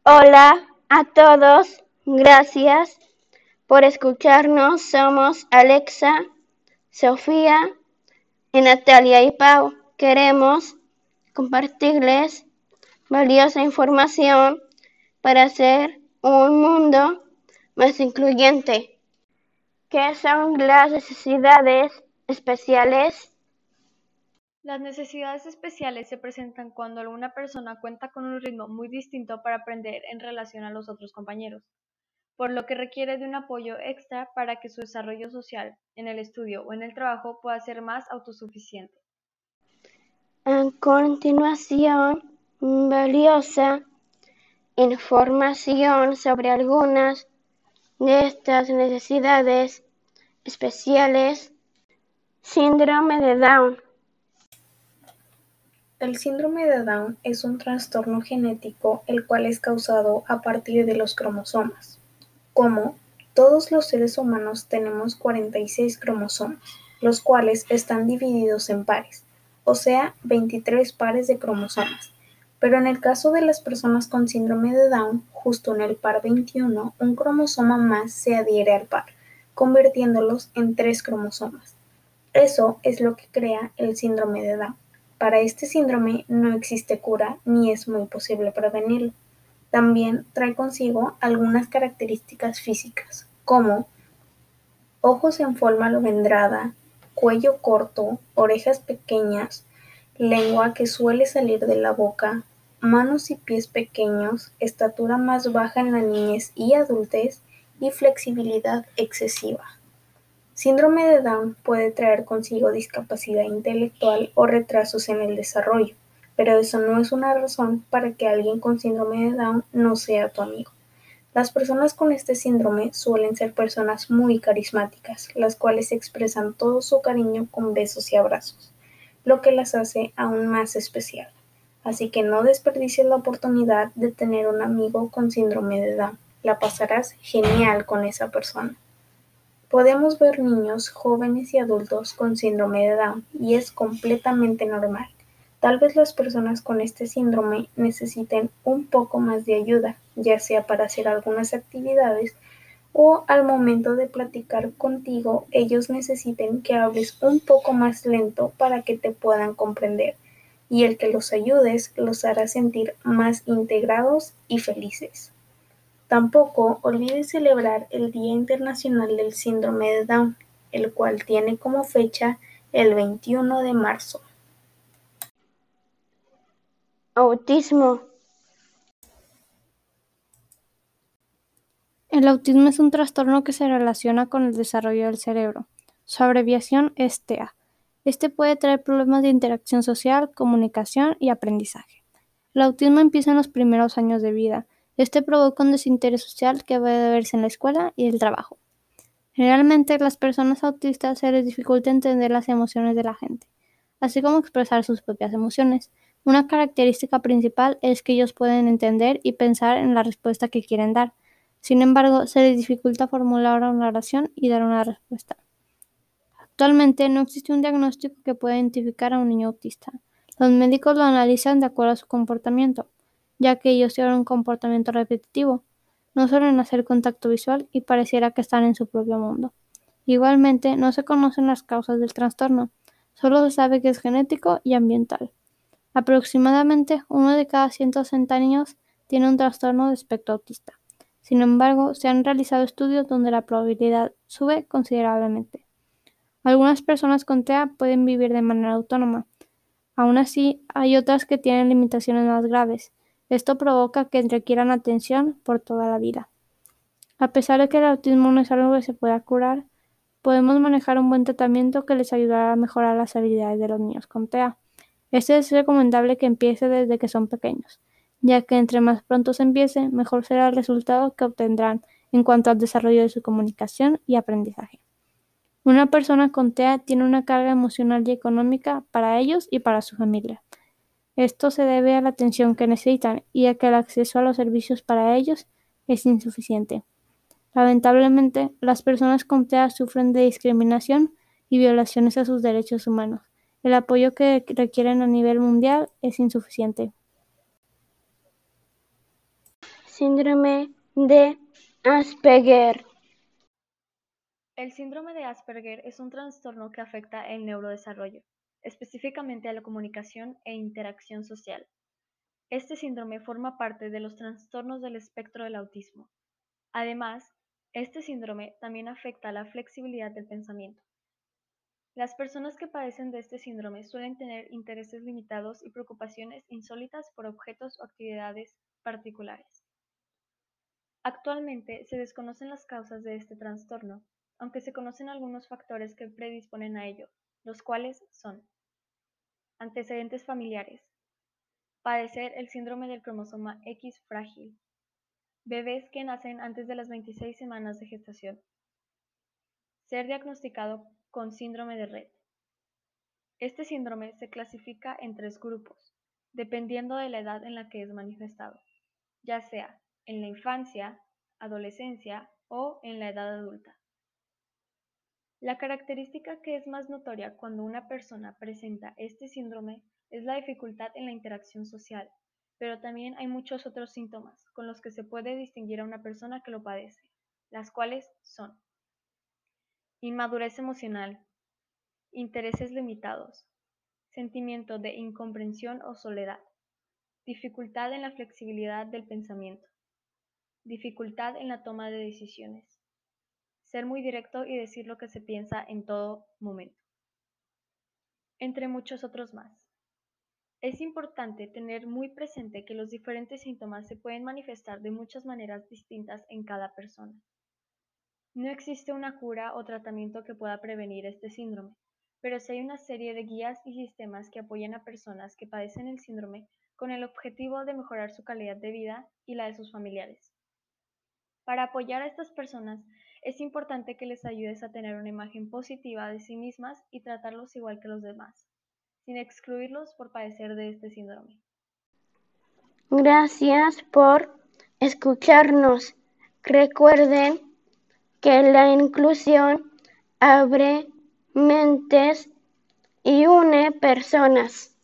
Hola a todos, gracias por escucharnos. Somos Alexa, Sofía y Natalia y Pau. Queremos compartirles valiosa información para hacer un mundo más incluyente. ¿Qué son las necesidades especiales? Las necesidades especiales se presentan cuando alguna persona cuenta con un ritmo muy distinto para aprender en relación a los otros compañeros, por lo que requiere de un apoyo extra para que su desarrollo social, en el estudio o en el trabajo, pueda ser más autosuficiente. A continuación, valiosa información sobre algunas de estas necesidades especiales. Síndrome de Down. El síndrome de Down es un trastorno genético el cual es causado a partir de los cromosomas. Como todos los seres humanos tenemos 46 cromosomas, los cuales están divididos en pares, o sea, 23 pares de cromosomas. Pero en el caso de las personas con síndrome de Down, justo en el par 21, un cromosoma más se adhiere al par, convirtiéndolos en 3 cromosomas. Eso es lo que crea el síndrome de Down. Para este síndrome no existe cura ni es muy posible prevenirlo. También trae consigo algunas características físicas, como ojos en forma almendrada, cuello corto, orejas pequeñas, lengua que suele salir de la boca, manos y pies pequeños, estatura más baja en la niñez y adultez y flexibilidad excesiva. Síndrome de Down puede traer consigo discapacidad intelectual o retrasos en el desarrollo, pero eso no es una razón para que alguien con síndrome de Down no sea tu amigo. Las personas con este síndrome suelen ser personas muy carismáticas, las cuales expresan todo su cariño con besos y abrazos, lo que las hace aún más especial. Así que no desperdicies la oportunidad de tener un amigo con síndrome de Down. La pasarás genial con esa persona. Podemos ver niños, jóvenes y adultos con síndrome de Down y es completamente normal. Tal vez las personas con este síndrome necesiten un poco más de ayuda, ya sea para hacer algunas actividades o al momento de platicar contigo ellos necesiten que hables un poco más lento para que te puedan comprender y el que los ayudes los hará sentir más integrados y felices. Tampoco olvides celebrar el Día Internacional del Síndrome de Down, el cual tiene como fecha el 21 de marzo. Autismo. El autismo es un trastorno que se relaciona con el desarrollo del cerebro. Su abreviación es TEA. Este puede traer problemas de interacción social, comunicación y aprendizaje. El autismo empieza en los primeros años de vida. Este provoca un desinterés social que puede verse en la escuela y el trabajo. Generalmente, a las personas autistas se les dificulta entender las emociones de la gente, así como expresar sus propias emociones. Una característica principal es que ellos pueden entender y pensar en la respuesta que quieren dar. Sin embargo, se les dificulta formular una oración y dar una respuesta. Actualmente no existe un diagnóstico que pueda identificar a un niño autista. Los médicos lo analizan de acuerdo a su comportamiento, ya que ellos tienen un comportamiento repetitivo, no suelen hacer contacto visual y pareciera que están en su propio mundo. Igualmente, no se conocen las causas del trastorno, solo se sabe que es genético y ambiental. Aproximadamente 1 de cada 160 niños tiene un trastorno de espectro autista. Sin embargo, se han realizado estudios donde la probabilidad sube considerablemente. Algunas personas con TEA pueden vivir de manera autónoma. Aún así, hay otras que tienen limitaciones más graves. Esto provoca que requieran atención por toda la vida. A pesar de que el autismo no es algo que se pueda curar, podemos manejar un buen tratamiento que les ayudará a mejorar las habilidades de los niños con TEA. Es recomendable que empiece desde que son pequeños, ya que entre más pronto se empiece, mejor será el resultado que obtendrán en cuanto al desarrollo de su comunicación y aprendizaje. Una persona con TEA tiene una carga emocional y económica para ellos y para su familia. Esto se debe a la atención que necesitan y a que el acceso a los servicios para ellos es insuficiente. Lamentablemente, las personas con TEA sufren de discriminación y violaciones a sus derechos humanos. El apoyo que requieren a nivel mundial es insuficiente. síndrome de Asperger. El síndrome de Asperger es un trastorno que afecta el neurodesarrollo, específicamente a la comunicación e interacción social. Este síndrome forma parte de los trastornos del espectro del autismo. Además, este síndrome también afecta la flexibilidad del pensamiento. Las personas que padecen de este síndrome suelen tener intereses limitados y preocupaciones insólitas por objetos o actividades particulares. Actualmente se desconocen las causas de este trastorno, aunque se conocen algunos factores que predisponen a ello, los cuales son antecedentes familiares, padecer el síndrome del cromosoma X frágil, bebés que nacen antes de las 26 semanas de gestación, ser diagnosticado con síndrome de Rett. Este síndrome se clasifica en 3 grupos, dependiendo de la edad en la que es manifestado, ya sea en la infancia, adolescencia o en la edad adulta. La característica que es más notoria cuando una persona presenta este síndrome es la dificultad en la interacción social, pero también hay muchos otros síntomas con los que se puede distinguir a una persona que lo padece, las cuales son inmadurez emocional, intereses limitados, sentimiento de incomprensión o soledad, dificultad en la flexibilidad del pensamiento, dificultad en la toma de decisiones, ser muy directo y decir lo que se piensa en todo momento, entre muchos otros más. Es importante tener muy presente que los diferentes síntomas se pueden manifestar de muchas maneras distintas en cada persona. No existe una cura o tratamiento que pueda prevenir este síndrome, pero sí hay una serie de guías y sistemas que apoyan a personas que padecen el síndrome con el objetivo de mejorar su calidad de vida y la de sus familiares. Para apoyar a estas personas, es importante que les ayudes a tener una imagen positiva de sí mismas y tratarlos igual que los demás, sin excluirlos por padecer de este síndrome. Gracias por escucharnos. Recuerden que la inclusión abre mentes y une personas.